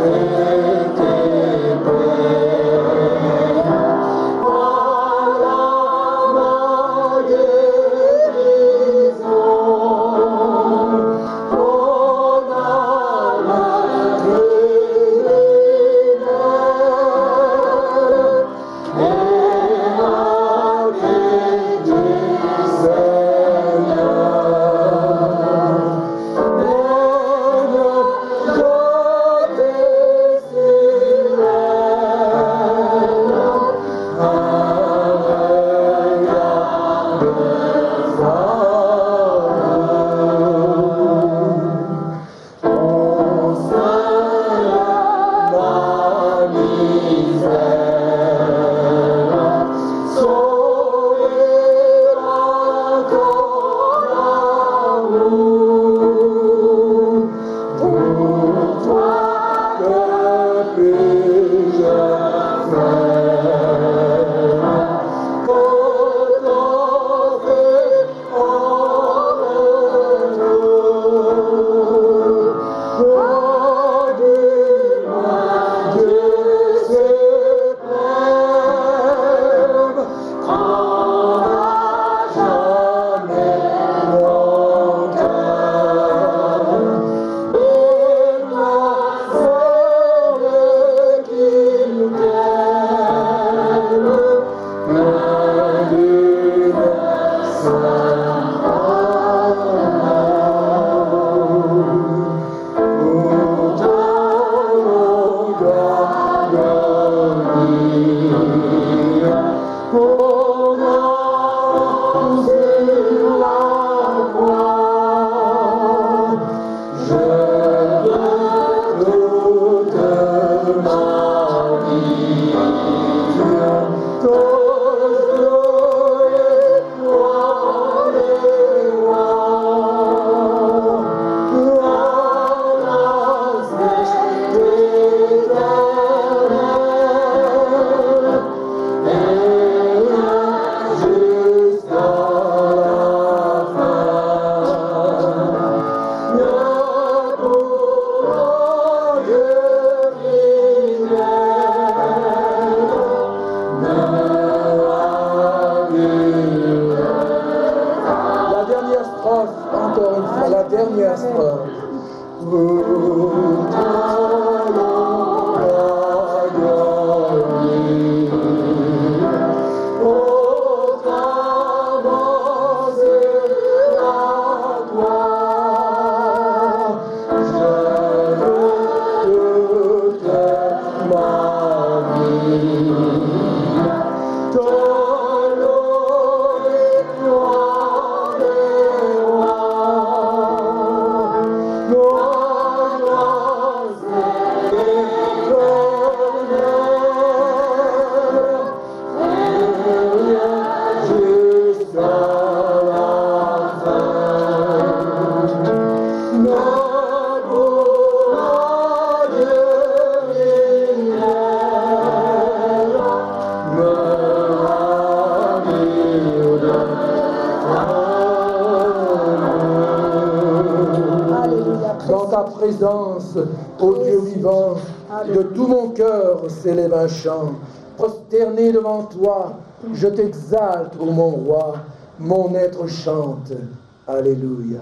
Présence, ô Dieu vivant, de tout mon cœur s'élève un chant. Prosterné devant toi, je t'exalte, ô mon roi, mon être chante. Alléluia.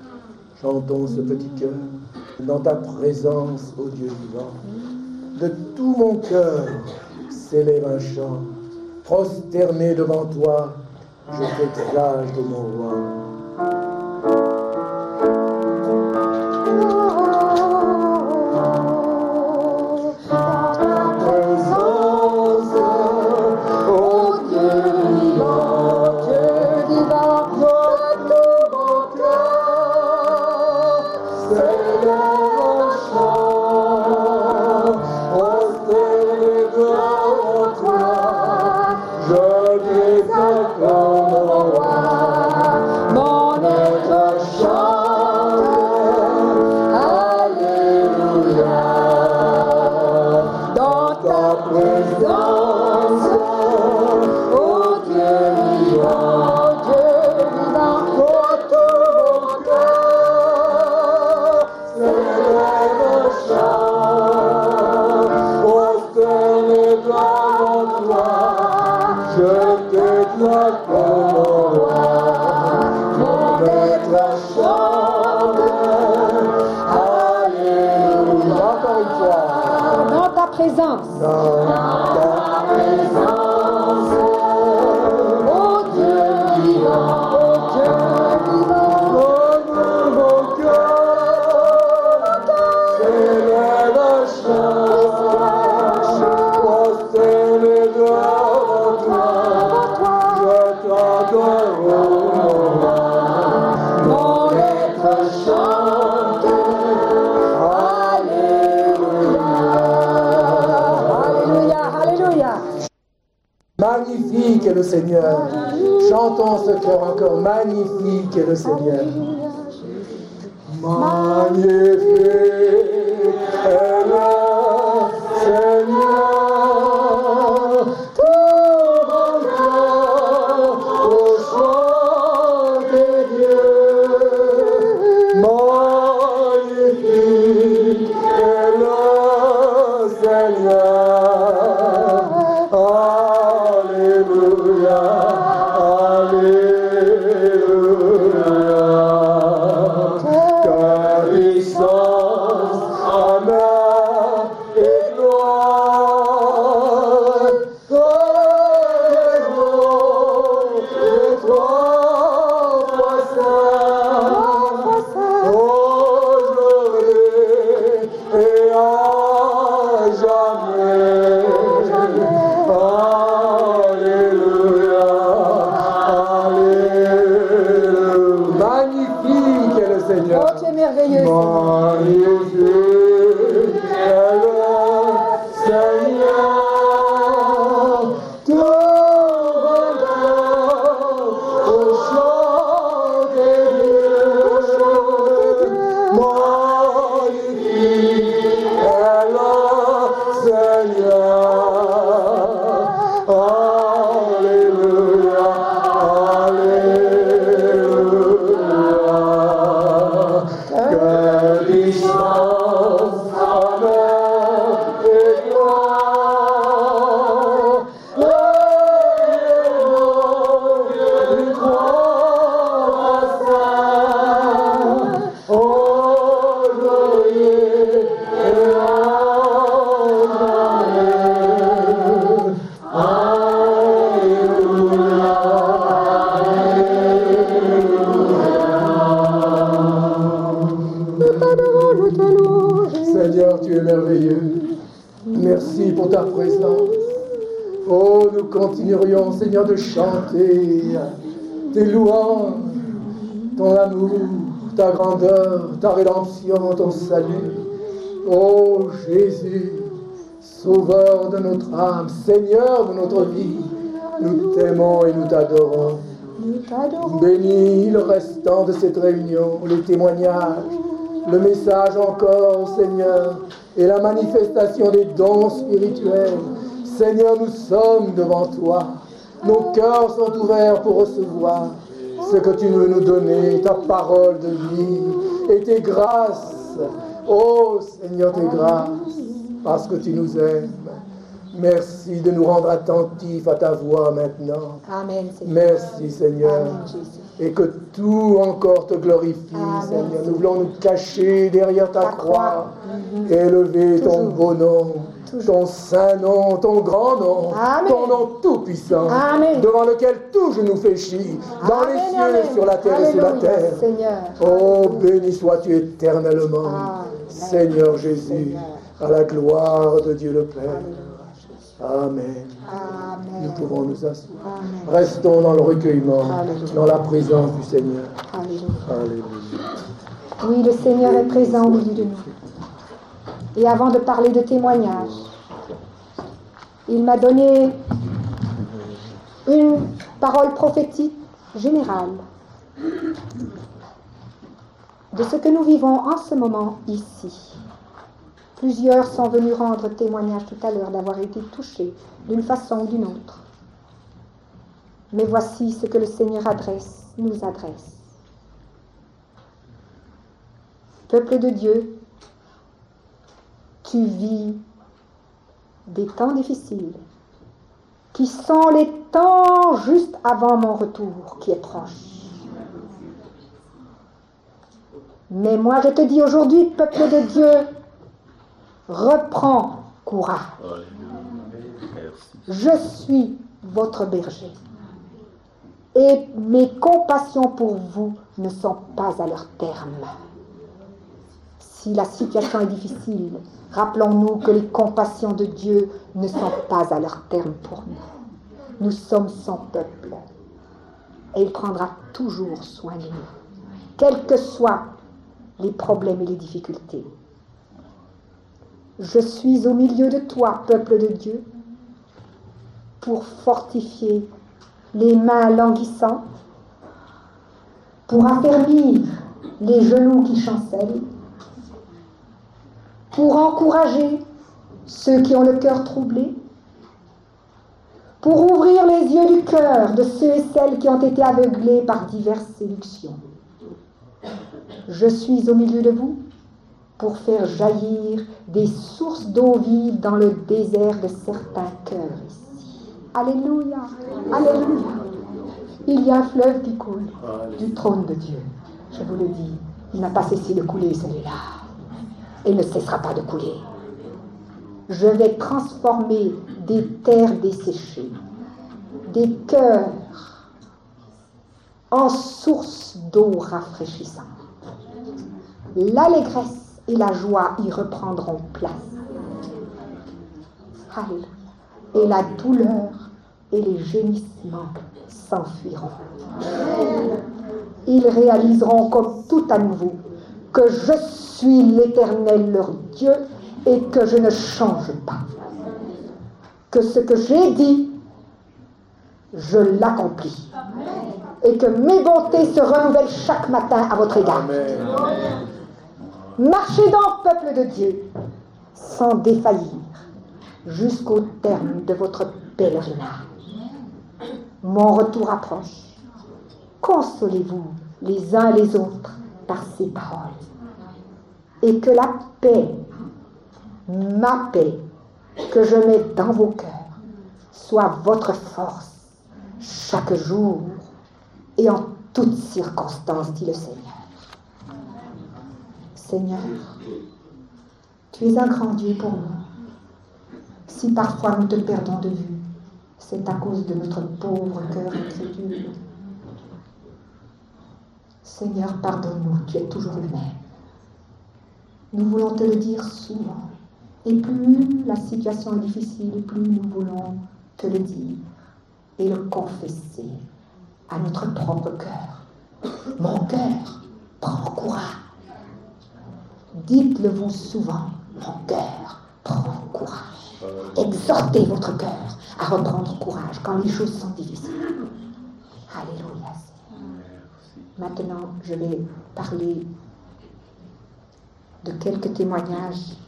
Chantons ce petit cœur dans ta présence, ô Dieu vivant. De tout mon cœur s'élève un chant. Prosterné devant toi, je t'exalte, ô mon roi. Je t'exalte, mon roi. présence. Dans ta présence, Oh Dieu vivant, oh Dieu vivant. donne mon cœur, s'élève un chant, prosterné devant toi, je t'adore. Mon être chante, Alléluia, alléluia. magnifique est le Seigneur. Chantons ce cœur encore. Magnifique est le Seigneur. Magnifique est le Seigneur. Tout mon cœur pour chanter Dieu. Magnifique est le Seigneur. Alléluia, Alléluia. Que puissance, honneur et gloire. Revenons de trois fois saint, aujourd'hui et à jamais. Alléluia, Alléluia. Magnifique est le Seigneur. Oh, tu es merveilleux. Magnifique est le Seigneur. Tout mon cœur pour chanter Dieu. Magnifique est le Seigneur. Alléluia, Alléluia. Que puissance, honneur et gloire. Revenons du croix saint, aujourd'hui et à jamais. Seigneur, tu es merveilleux. Merci pour ta présence. Oh, nous continuerions, Seigneur, de chanter tes louanges, ton amour, ta grandeur, ta rédemption, ton salut. Oh Jésus, Sauveur de notre âme, Seigneur de notre vie, nous t'aimons et nous t'adorons. Bénis le restant de cette réunion, les témoignages, le message encore, Seigneur, et la manifestation des dons spirituels. Seigneur, nous sommes devant toi. Nos cœurs sont ouverts pour recevoir ce que tu veux nous donner, ta parole de vie et tes grâces. Oh Seigneur, tes grâces, parce que tu nous aimes. Merci de nous rendre attentifs à ta voix maintenant. Amen, Seigneur. Merci Seigneur. Amen, Jésus. Et que tout encore te glorifie, Amen, Seigneur. Nous voulons nous cacher derrière ta croix, élever ton beau nom, ton saint nom, ton grand nom, Amen. ton nom tout-puissant, Amen. devant lequel tout genou fléchit, dans Amen, les cieux, amen. sur la terre et sous la Alléluia, terre. Seigneur. Oh, béni sois-tu éternellement, Amen. Seigneur Jésus, Seigneur. à la gloire de Dieu le Père. Alléluia. Amen. Amen. Nous pouvons nous asseoir. Amen. Restons dans le recueillement, Alléluia. dans la présence du Seigneur. Alléluia. Alléluia. Oui, le Seigneur est présent au milieu de nous. Et avant de parler de témoignage, il m'a donné une parole prophétique générale de ce que nous vivons en ce moment ici. Plusieurs sont venus rendre témoignage tout à l'heure d'avoir été touchés d'une façon ou d'une autre. Mais voici ce que le Seigneur nous adresse. Peuple de Dieu, tu vis des temps difficiles, qui sont les temps juste avant mon retour, qui est proche. Mais moi je te dis aujourd'hui, peuple de Dieu, reprends courage. Merci. Je suis votre berger. Et mes compassions pour vous ne sont pas à leur terme. Si la situation est difficile, rappelons-nous que les compassions de Dieu ne sont pas à leur terme pour nous. Nous sommes son peuple. Et il prendra toujours soin de nous, quels que soient les problèmes et les difficultés. Je suis au milieu de toi, peuple de Dieu, pour fortifier les mains languissantes, pour affermir les genoux qui chancellent, pour encourager ceux qui ont le cœur troublé, pour ouvrir les yeux du cœur de ceux et celles qui ont été aveuglés par diverses séductions. Je suis au milieu de vous pour faire jaillir des sources d'eau vive dans le désert de certains cœurs ici. Alléluia, alléluia. Il y a un fleuve qui coule du trône de Dieu. Je vous le dis, il n'a pas cessé de couler celui-là. Et il ne cessera pas de couler. Je vais transformer des terres desséchées, des cœurs en sources d'eau rafraîchissante. L'allégresse et la joie y reprendront place. Alléluia. Et la douleur et les gémissements s'enfuiront. Ils réaliseront comme tout à nouveau que je suis l'Éternel leur Dieu et que je ne change pas. Que ce que j'ai dit, je l'accomplis. Et que mes bontés se renouvellent chaque matin à votre égard. Amen. Marchez donc, peuple de Dieu, sans défaillir, jusqu'au terme de votre pèlerinage. Mon retour approche. Consolez-vous les uns les autres par ces paroles. Et que la paix, ma paix, que je mets dans vos cœurs, soit votre force chaque jour et en toutes circonstances, dit le Seigneur. Seigneur, tu es un grand Dieu pour nous. Si parfois nous te perdons de vue, c'est à cause de notre pauvre cœur incrédule. Seigneur, pardonne-nous, tu es toujours le même. Nous voulons te le dire souvent. Et plus la situation est difficile, plus nous voulons te le dire et le confesser à notre propre cœur. Mon cœur, prends courage. Dites-le vous souvent, mon cœur, prends courage. Exhortez votre cœur à reprendre courage quand les choses sont difficiles. Alléluia. Maintenant, je vais parler de quelques témoignages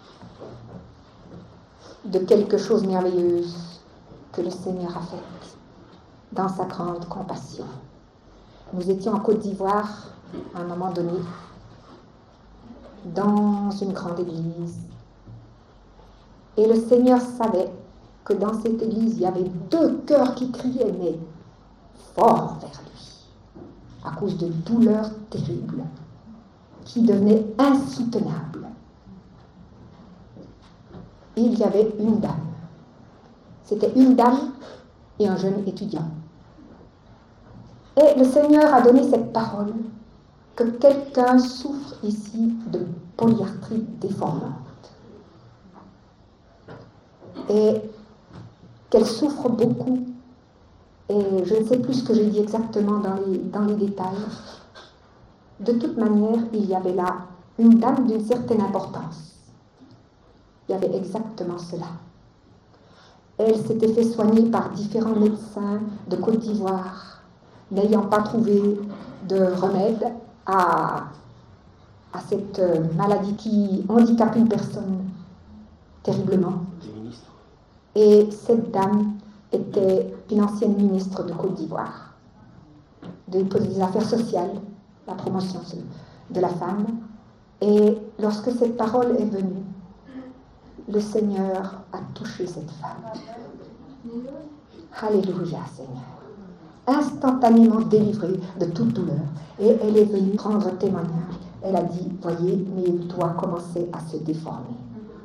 de quelque chose merveilleuse que le Seigneur a fait dans sa grande compassion. Nous étions en Côte d'Ivoire à un moment donné dans une grande église et le Seigneur savait que dans cette église il y avait 2 cœurs qui criaient mais fort vers lui à cause de douleurs terribles qui devenaient insoutenables. Et il y avait une dame. C'était une dame et un jeune étudiant. Et le Seigneur a donné cette parole que quelqu'un souffre ici de polyarthrite déformante. Et qu'elle souffre beaucoup. Et je ne sais plus ce que j'ai dit exactement dans les détails. De toute manière, il y avait là une dame d'une certaine importance. Il y avait exactement cela. Elle s'était fait soigner par différents médecins de Côte d'Ivoire, n'ayant pas trouvé de remède à cette maladie qui handicape une personne terriblement. Et cette dame était une ancienne ministre de Côte d'Ivoire, des affaires sociales, la promotion de la femme. Et lorsque cette parole est venue, le Seigneur a touché cette femme. Alléluia, Seigneur. Instantanément délivrée de toute douleur. Et elle est venue prendre témoignage. Elle a dit, voyez, mes doigts commençaient à se déformer.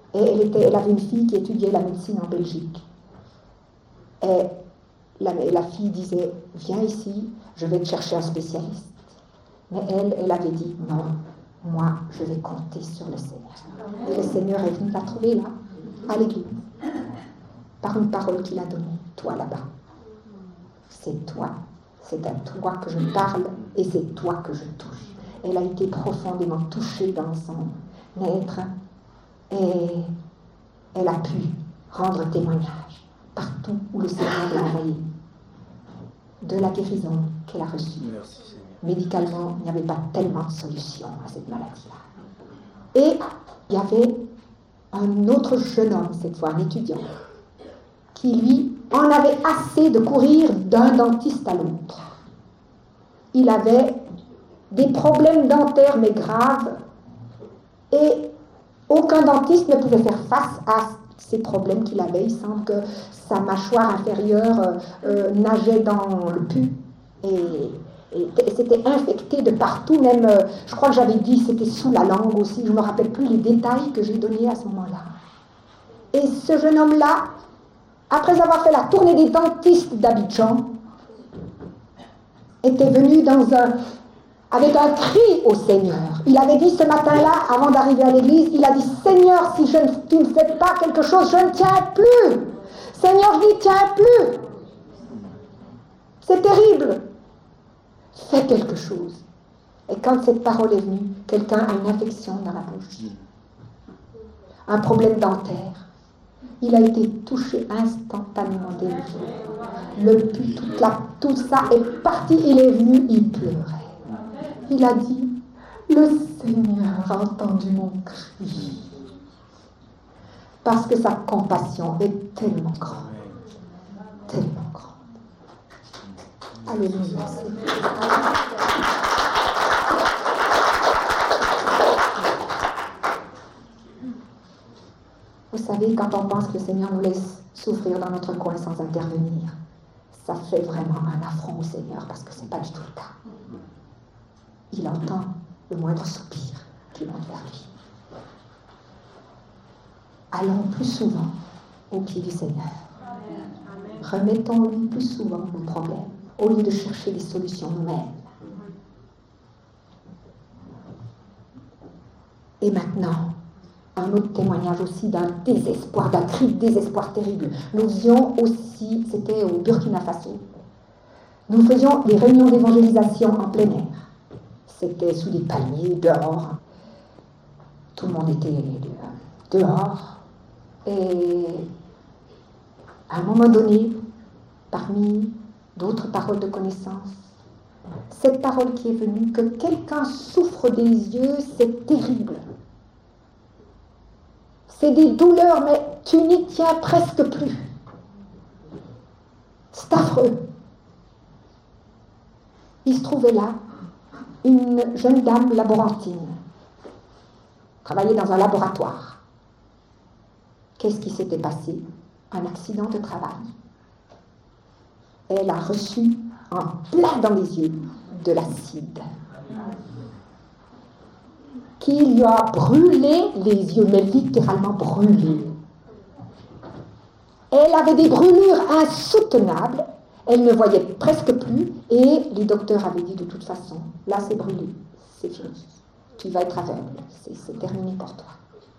Et elle avait une fille qui étudiait la médecine en Belgique. Et la fille disait, viens ici, je vais te chercher un spécialiste. Mais elle avait dit, non, moi, je vais compter sur le Seigneur. Et le Seigneur est venu la trouver là, à l'église, par une parole qu'il a donnée. Toi là-bas, c'est toi, c'est à toi que je parle et c'est toi que je touche. Elle a été profondément touchée dans son être et elle a pu rendre témoignage partout où le Seigneur l'a envoyé de la guérison qu'elle a reçue. Merci, Seigneur. Médicalement, il n'y avait pas tellement de solution à cette maladie-là. Et il y avait un autre jeune homme, cette fois un étudiant, qui lui en avait assez de courir d'un dentiste à l'autre. Il avait des problèmes dentaires mais graves et aucun dentiste ne pouvait faire face à ces problèmes qu'il avait. Il semble que sa mâchoire inférieure nageait dans le pus et c'était infecté de partout, même, je crois que j'avais dit, c'était sous la langue aussi, je ne me rappelle plus les détails que j'ai donnés à ce moment-là. Et ce jeune homme-là, après avoir fait la tournée des dentistes d'Abidjan, était venu avec un cri au Seigneur. Il avait dit ce matin-là, avant d'arriver à l'église, il a dit, Seigneur, si tu ne fais pas quelque chose, je ne tiens plus. Seigneur, je n'y tiens plus. C'est terrible. Fais quelque chose. Et quand cette parole est venue, quelqu'un a une infection dans la bouche, un problème dentaire. Il a été touché instantanément délivré. Le pus, tout ça est parti, il est venu, il pleurait. Il a dit, le Seigneur a entendu mon cri. Parce que sa compassion est tellement grande. Tellement grande. Alléluia. Vous savez, quand on pense que le Seigneur nous laisse souffrir dans notre coin sans intervenir, ça fait vraiment un affront au Seigneur parce que ce n'est pas du tout le cas. Il entend le moindre soupir qui monte vers lui. Allons plus souvent au pied du Seigneur. Remettons-lui plus souvent nos problèmes au lieu de chercher des solutions nous-mêmes. Et maintenant, un autre témoignage aussi d'un désespoir, d'un cri de désespoir terrible. Nous faisions aussi, c'était au Burkina Faso, nous faisions des réunions d'évangélisation en plein air. C'était sous des palmiers, dehors. Tout le monde était dehors. Et à un moment donné, parmi d'autres paroles de connaissance, cette parole qui est venue, que quelqu'un souffre des yeux, c'est terrible. C'est des douleurs, mais tu n'y tiens presque plus. C'est affreux. Il se trouvait là une jeune dame laborantine, travaillait dans un laboratoire. Qu'est-ce qui s'était passé? Un accident de travail. Elle a reçu en plein dans les yeux de l'acide qui lui a brûlé les yeux, mais littéralement brûlé. Elle avait des brûlures insoutenables, elle ne voyait presque plus, et les docteurs avaient dit de toute façon, là c'est brûlé, c'est fini, tu vas être aveugle, c'est terminé pour toi.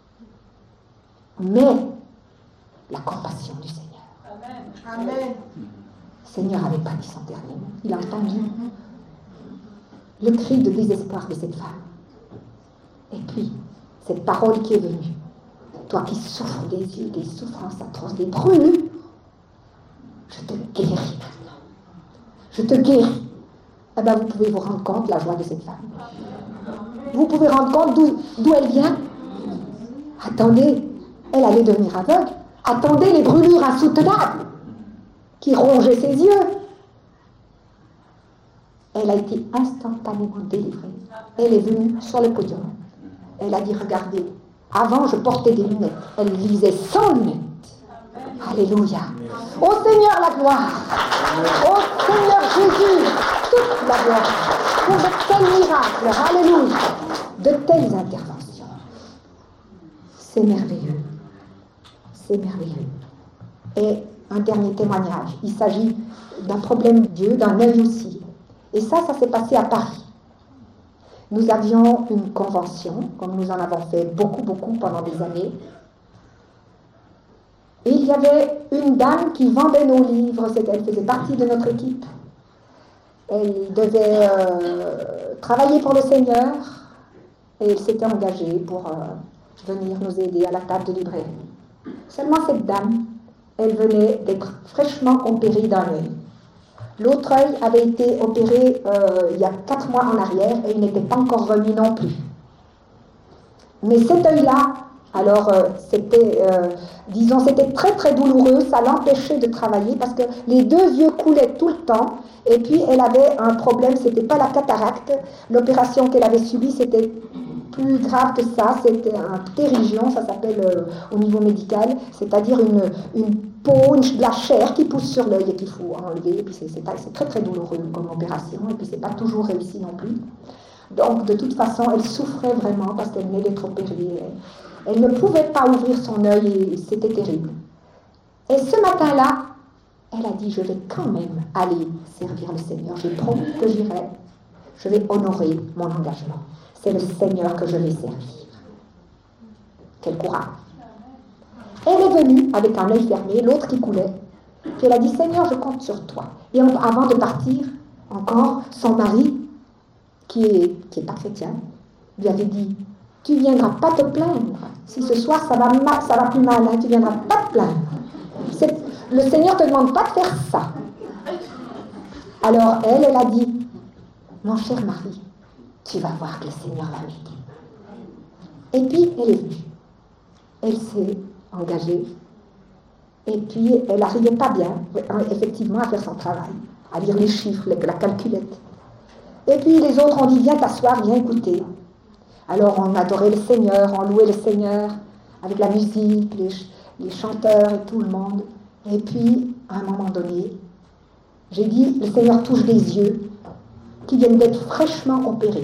Mais la compassion du Seigneur. Amen. Amen. Le Seigneur n'avait pas dit son dernier mot. Il a entendu le cri de désespoir de cette femme. Et puis, cette parole qui est venue, toi qui souffres des yeux, des souffrances atroces, des brûlures, je te guéris maintenant. Je te guéris. Eh bien, vous pouvez vous rendre compte de la joie de cette femme. Vous pouvez rendre compte d'où elle vient. Attendez, elle allait devenir aveugle. Attendez les brûlures insoutenables qui rongeaient ses yeux. Elle a été instantanément délivrée. Elle est venue sur le podium. Elle a dit, regardez, avant je portais des lunettes. Elle lisait sans lunettes. Alléluia. Au Seigneur la gloire. Au Seigneur Jésus, toute la gloire. Pour de tels miracles. Alléluia. De telles interventions. C'est merveilleux. C'est merveilleux. Et un dernier témoignage. Il s'agit d'un problème d'yeux, d'un œil aussi. Et ça s'est passé à Paris. Nous avions une convention, comme nous en avons fait beaucoup pendant des années. Et il y avait une dame qui vendait nos livres, elle faisait partie de notre équipe. Elle devait travailler pour le Seigneur et elle s'était engagée pour venir nous aider à la table de librairie. Seulement cette dame, elle venait d'être fraîchement opérée d'un œil. L'autre œil avait été opéré il y a 4 mois en arrière et il n'était pas encore remis non plus. Mais cet œil-là, alors c'était très douloureux, ça l'empêchait de travailler parce que les 2 yeux coulaient tout le temps et puis elle avait un problème, c'était pas la cataracte, l'opération qu'elle avait subie c'était plus grave que ça, c'était un ptérygion, ça s'appelle au niveau médical, c'est-à-dire une peau, de la chair qui pousse sur l'œil et qu'il faut enlever, et puis c'est très douloureux comme opération, et puis c'est pas toujours réussi non plus. Donc de toute façon, elle souffrait vraiment parce qu'elle venait d'être opérée. Elle ne pouvait pas ouvrir son œil et c'était terrible. Et ce matin-là, elle a dit, je vais quand même aller servir le Seigneur. J'ai promis que j'irai. Je vais honorer mon engagement. C'est le Seigneur que je vais servir. Quel courage. Elle est venue avec un œil fermé, l'autre qui coulait. Puis elle a dit, Seigneur, je compte sur toi. Et avant de partir, encore, son mari, qui est pas chrétien, lui avait dit, tu ne viendras pas te plaindre. Si ce soir ça va plus mal, hein, tu ne viendras pas te plaindre. Le Seigneur ne te demande pas de faire ça. Alors elle a dit, mon cher mari, tu vas voir que le Seigneur va m'aider. Et puis elle est venue. Elle s'est engagée. Et puis elle n'arrivait pas bien, effectivement, à faire son travail, à lire les chiffres, la calculette. Et puis les autres ont dit, viens t'asseoir, viens écouter. Alors on adorait le Seigneur, on louait le Seigneur avec la musique, les chanteurs et tout le monde. Et puis, à un moment donné, j'ai dit, le Seigneur touche des yeux qui viennent d'être fraîchement opérés.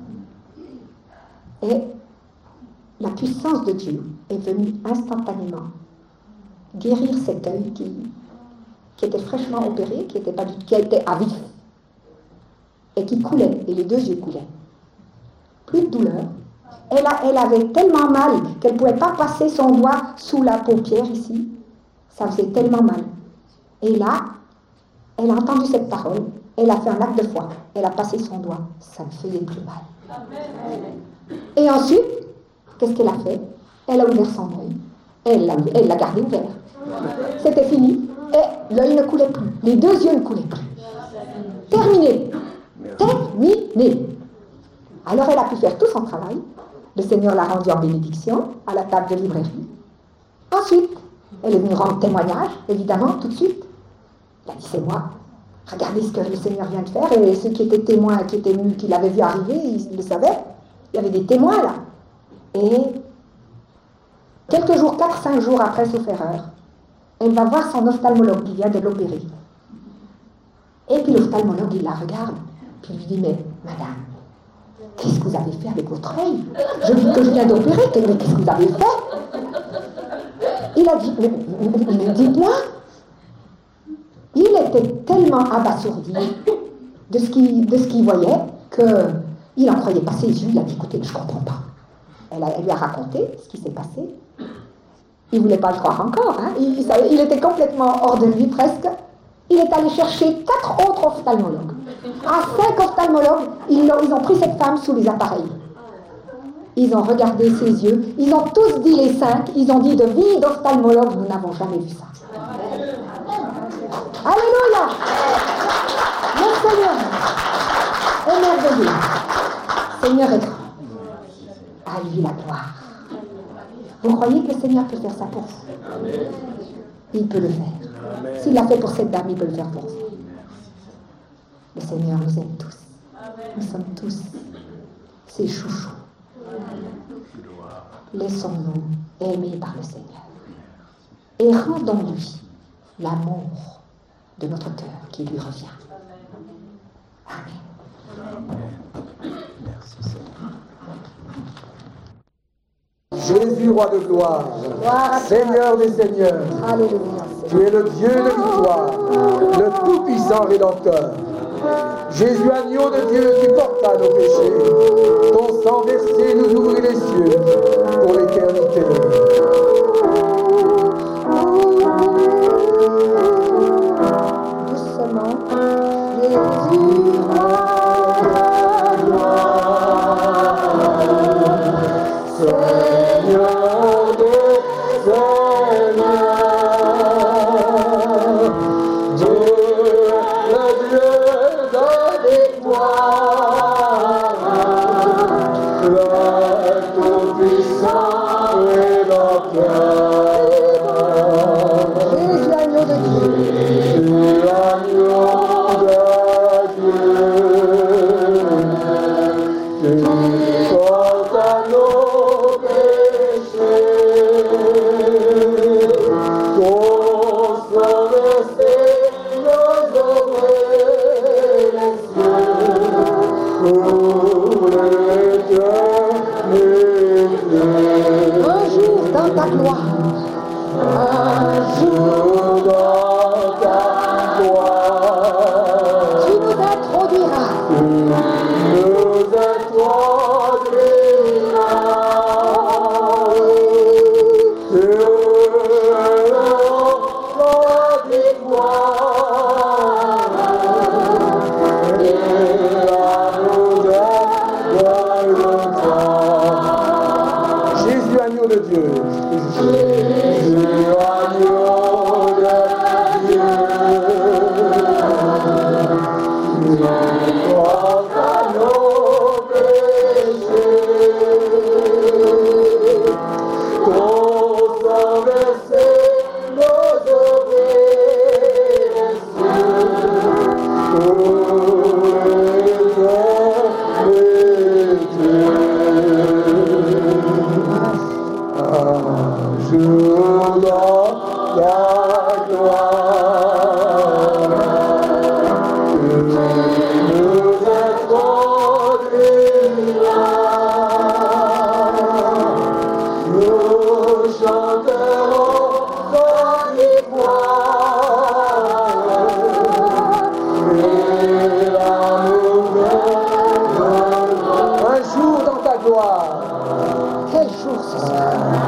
Et la puissance de Dieu est venue instantanément guérir cet œil qui était fraîchement opéré, qui était à vif, et qui coulait, et les 2 yeux coulaient. Plus de douleur. Elle avait tellement mal qu'elle ne pouvait pas passer son doigt sous la paupière ici. Ça faisait tellement mal. Et là, elle a entendu cette parole. Elle a fait un acte de foi. Elle a passé son doigt. Ça ne faisait plus mal. Et ensuite, qu'est-ce qu'elle a fait? Elle a ouvert son œil. Elle l'a gardé ouvert. C'était fini. Et l'œil ne coulait plus. Les 2 yeux ne coulaient plus. Terminé. Terminé. Alors elle a pu faire tout son travail. Le Seigneur l'a rendue en bénédiction à la table de librairie. Ensuite, elle est venue rendre témoignage, évidemment, tout de suite. Elle a dit, c'est moi. Regardez ce que le Seigneur vient de faire. Et ceux qui étaient témoins, qui étaient venus, qui l'avaient vu arriver, ils le savaient. Il y avait des témoins là. Et quelques jours, 4-5 jours après, sauf erreur, elle va voir son ophtalmologue qui vient de l'opérer. Et puis l'ophtalmologue, il la regarde, puis il lui dit, mais madame, qu'est-ce que vous avez fait avec votre œil? Je dis que je viens d'opérer, mais qu'est-ce que vous avez fait? Il a dit, dites-moi. Il était tellement abasourdi de ce qu'il voyait qu'il n'en croyait pas ses yeux. Il a dit, écoutez, je ne comprends pas. Elle lui a raconté ce qui s'est passé. Il ne voulait pas le croire encore. Hein. Il était complètement hors de lui presque. Il est allé chercher 4 autres ophtalmologues. À 5 ophtalmologues, ils ont pris cette femme sous les appareils. Ils ont regardé ses yeux. Ils ont tous dit, les 5, ils ont dit, de vie d'ophtalmologue, nous n'avons jamais vu ça. Alléluia! Le Seigneur est merveilleux. Seigneur est grand. À lui la gloire. Vous croyez que le Seigneur peut faire ça pour vous? Il peut le faire. S'il l'a fait pour cette dame, il peut le faire pour vous. Le Seigneur nous aime tous. Nous sommes tous ses chouchous. Laissons-nous aimer par le Seigneur. Et rendons-lui l'amour de notre cœur qui lui revient. Amen. Merci Seigneur. Jésus, roi de gloire, Gloire à toi. Seigneur des seigneurs, Alléluia. tu es le Dieu de victoire, le tout-puissant Rédempteur. Jésus, agneau de Dieu, qui porta nos péchés, ton sang versé nous ouvrit les cieux pour l'éternité. Doucement. Jésus, roi de gloire, Seigneur des seigneurs, Dieu, le Dieu de victoire, le tout-puissant Rédempteur. Jésus, agneau de Dieu. Jésus, agneau de Dieu, tu portes à nos péchés, ton sang versé nous ouvrait les cieux pour l'éternité. Un jour dans ta gloire. Un jour dans ta gloire, Tu nous introduiras. tu nous introduiras. Tu es le roi des gloires et l'amour de Golgotha. Jésus, agneau de Dieu. Jésus, agneau de Dieu, tu portes à nos péchés, ton sang versé nous ouvrit les cieux pour l'éternité. Un jour dans ta gloire, tu nous introduiras. Nous chanterons ta victoire et l'amour de Golgotha. Un jour dans ta gloire. Quel jour ce sera.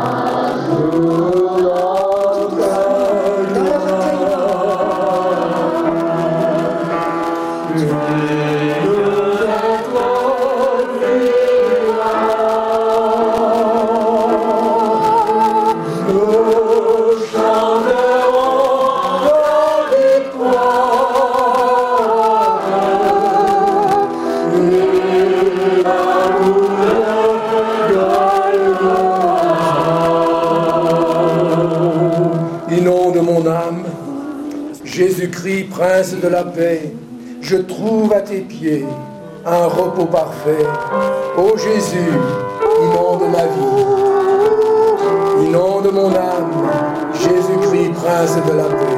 Inonde mon âme, Jésus-Christ, Prince de la paix, je trouve à tes pieds un repos parfait. Ô Jésus, inonde ma vie, inonde mon âme, Jésus-Christ, Prince de la paix.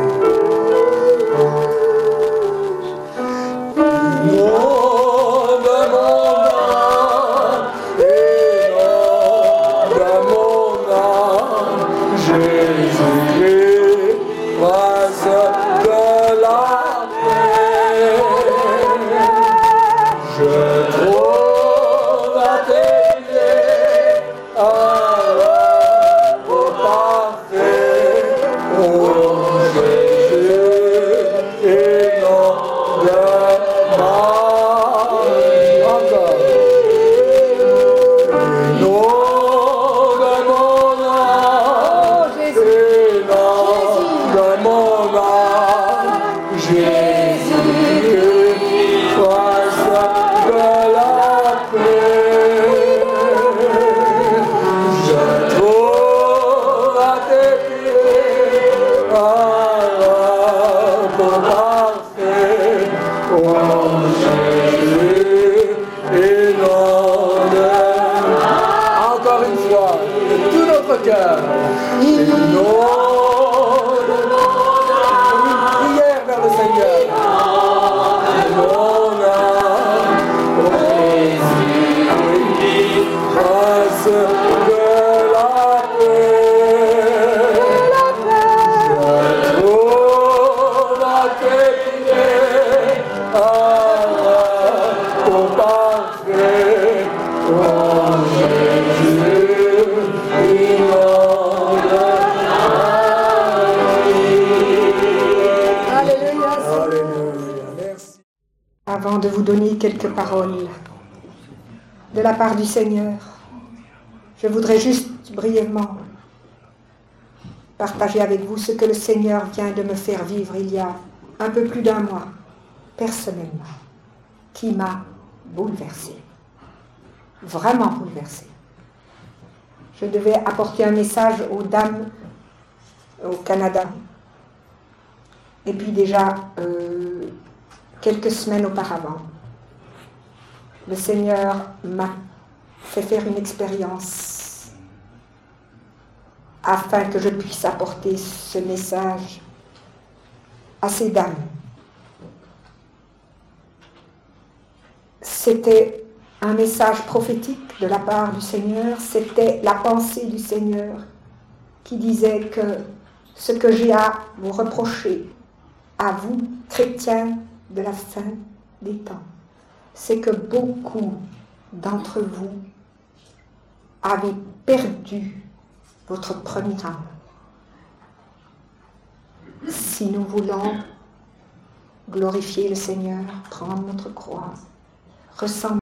Inonde mon âme, inonde mon âme, Jésus-Christ, Prince de la paix. Je trouve à tes pieds un repos parfait. Oh Jésus, inonde ma vie. Encore. Inonde mon âme, inonde mon âme, Jésus, Prince de la paix. Je trouve à tes pieds un repos parfait. Oh Jésus, inonde. Encore une fois, de tout notre cœur, inonde une prière vers le Seigneur. Mon âme, oh Jésus, Prince de la avant de vous donner quelques paroles de la part du Seigneur, je voudrais juste brièvement partager avec vous ce que le Seigneur vient de me faire vivre il y a un peu plus d'un mois, personnellement, qui m'a bouleversée, vraiment bouleversée. Je devais apporter un message aux dames au Canada. Et puis déjà, quelques semaines auparavant, le Seigneur m'a fait faire une expérience afin que je puisse apporter ce message à ces dames. C'était un message prophétique de la part du Seigneur, c'était la pensée du Seigneur qui disait que ce que j'ai à vous reprocher, à vous, chrétiens de la fin des temps, c'est que beaucoup d'entre vous avez perdu votre premier âme. Si nous voulons glorifier le Seigneur, prendre notre croix, ressembler